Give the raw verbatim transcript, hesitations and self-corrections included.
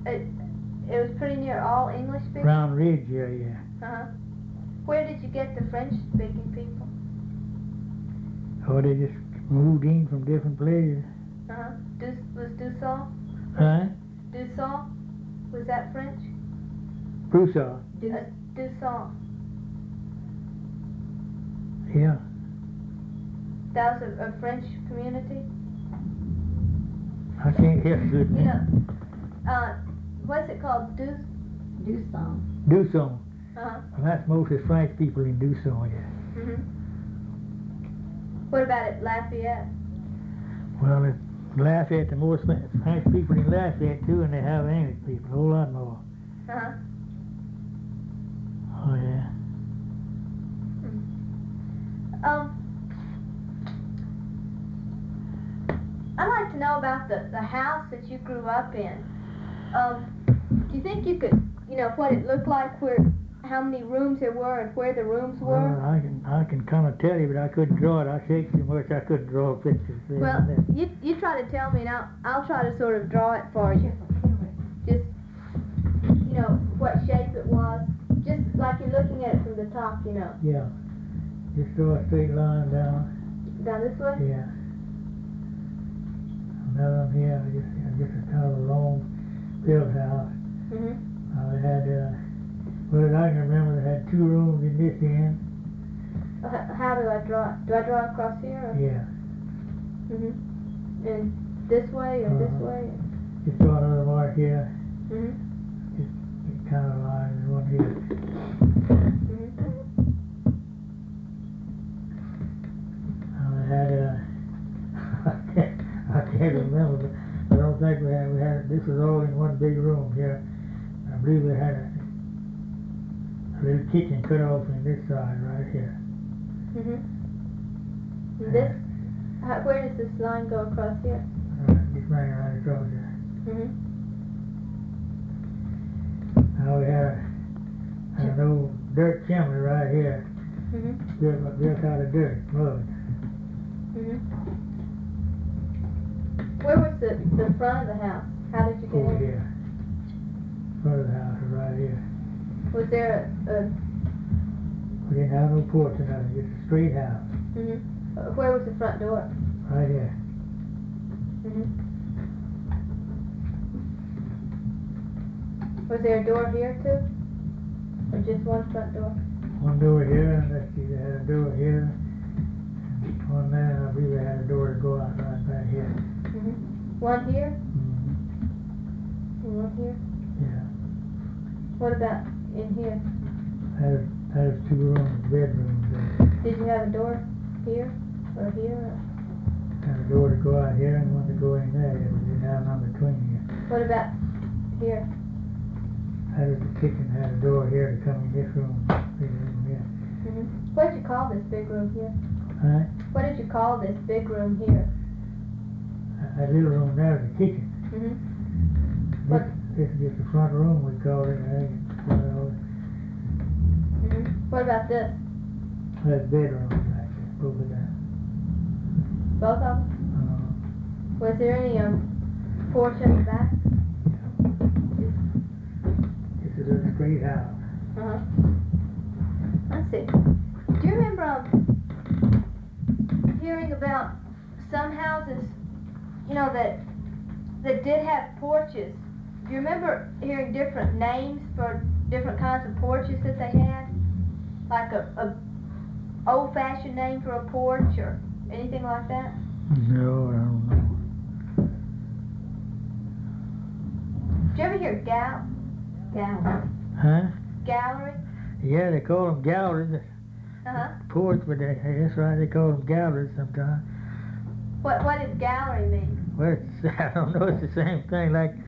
it, it was pretty near all English speakers? Round Ridge area. Uh-huh. Where did you get the French-speaking people? Oh, they just moved in from different places. Uh-huh. Dus, was Dussault? Huh? Dussault? Was that French? Broussard. Uh, Dussault. Yeah. That was a, a French community? I can't hear good. You know, uh, what's it called? Dus? Dussault. Dusson. Uh-huh. Well, that's mostly French people in Dusson, yeah. Mm-hmm. What about at Lafayette? Well, it, Lafayette, the more French people in Lafayette too, and they have English people, a whole lot more. Uh-huh. Oh, yeah. Um, I'd like to know about the, the house that you grew up in. Um, do you think you could, you know, what it looked like, where, how many rooms there were and where the rooms were? Well, I can I can kind of tell you, but I couldn't draw it. I shake too much. I couldn't draw pictures. there Well, and there. you you try to tell me, and I'll, I'll try to sort of draw it for you. Just, you know, what shape it was. Just like you're looking at it from the top, you know. Yeah. Just draw a straight line down. Down this way? Yeah. Another one here, just, just a kind of a long built house. Mm-hmm. Uh, it had, uh, well, I can remember it had two rooms in this end. Uh, how do I draw it? Do I draw it across here? Or? Yeah. Mm-hmm. And this way or this Uh-huh. way? Just draw another mark here. Mm-hmm. Just kind of line and one here. Mm-hmm. Uh, it had, uh, I can't, I can't remember, but I don't think we had, we had, this was all in one big room here. I believe we had a, a little kitchen cut off in this side right here. Mm-hmm. And this, how, where does this line go across here? Uh, just running right across here. Mm-hmm. Now we had, a, had an old dirt chimney right here, Mm-hmm. built, built out of dirt, mud. Mm-hmm. Where was the, the front of the house? How did you get Over in? here. Front of the house is right here. Was there a, a We didn't have no porch or nothing, just a straight house, mm-hmm. uh, where was the front door? right here. Mm-hmm. Was there a door here too? Or just one front door? One door here, and let's see, they had a door here. And one there, and I believe they had a door to go out right back here. Mm-hmm. One here Mm-hmm. and one here? Yeah. What about in here? There's, there's two rooms, bedrooms there. Did you have a door here or here? Or Had a door to go out here and one to go in there. We didn't have none between here. what about here? That was the kitchen, had a door here to come in this room, big room here. Mm-hmm. What did you call this big room here? Huh? What did you call this big room here? That- That little room there is the kitchen. Mm-hmm. This, What? this is just the front room, we call it. Uh, well, Mm-hmm. What about this? that's bedroom right there, both of them. Both of them? Uh, Was there any um porch in the back? This is a straight house. Uh-huh. Let's see. Do you remember um, hearing about some houses, you know, that that did have porches? Do you remember hearing different names for different kinds of porches that they had? Like a, a old-fashioned name for a porch or anything like that? No, I don't know. Did you ever hear gal Gallery. Huh? gallery? Yeah, they call them galleries. Uh-huh. Porch, but they, that's right, they call them galleries sometimes. What what does gallery mean? Well, it's, I don't know, it's the same thing like